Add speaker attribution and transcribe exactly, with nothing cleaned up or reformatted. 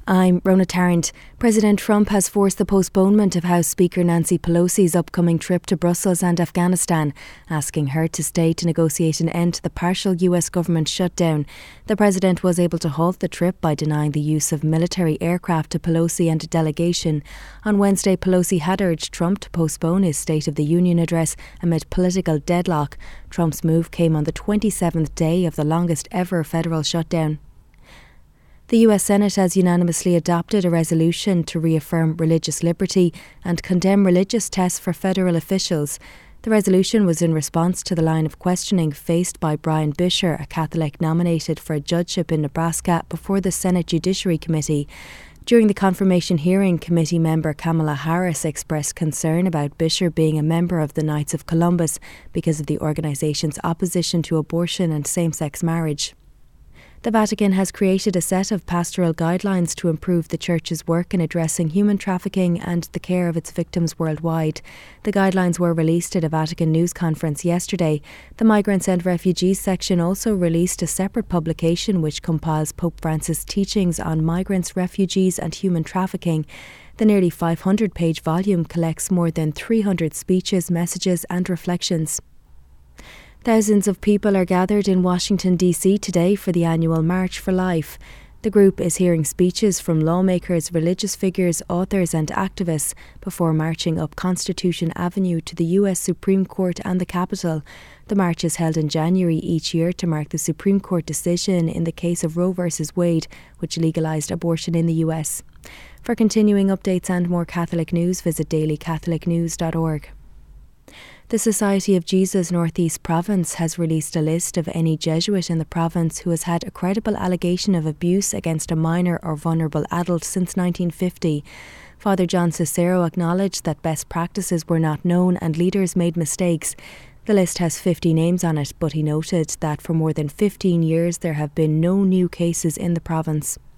Speaker 1: I'm Rona Tarrant. President Trump has forced the postponement of House Speaker Nancy Pelosi's upcoming trip to Brussels and Afghanistan, asking her to stay to negotiate an end to the partial U S government shutdown. The President was able to halt the trip by denying the use of military aircraft to Pelosi and a delegation. On Wednesday, Pelosi had urged Trump to postpone his State of the Union address amid political deadlock. Trump's move came on the twenty-seventh day of the longest ever federal shutdown. The U S Senate has unanimously adopted a resolution to reaffirm religious liberty and condemn religious tests for federal officials. The resolution was in response to the line of questioning faced by Brian Bisher, a Catholic nominated for a judgeship in Nebraska, before the Senate Judiciary Committee. During the confirmation hearing, committee member Kamala Harris expressed concern about Bisher being a member of the Knights of Columbus because of the organisation's opposition to abortion and same-sex marriage. The Vatican has created a set of pastoral guidelines to improve the Church's work in addressing human trafficking and the care of its victims worldwide. The guidelines were released at a Vatican news conference yesterday. The Migrants and Refugees section also released a separate publication which compiles Pope Francis' teachings on migrants, refugees and human trafficking. The nearly five hundred page volume collects more than three hundred speeches, messages and reflections. Thousands of people are gathered in Washington, D C today for the annual March for Life. The group is hearing speeches from lawmakers, religious figures, authors and activists before marching up Constitution Avenue to the U S Supreme Court and the Capitol. The march is held in January each year to mark the Supreme Court decision in the case of Roe v Wade, which legalised abortion in the U S. For continuing updates and more Catholic news, visit daily catholic news dot org. The Society of Jesus North East Province has released a list of any Jesuit in the province who has had a credible allegation of abuse against a minor or vulnerable adult since nineteen fifty. Father John Cicero acknowledged that best practices were not known and leaders made mistakes. The list has fifty names on it, but he noted that for more than fifteen years there have been no new cases in the province.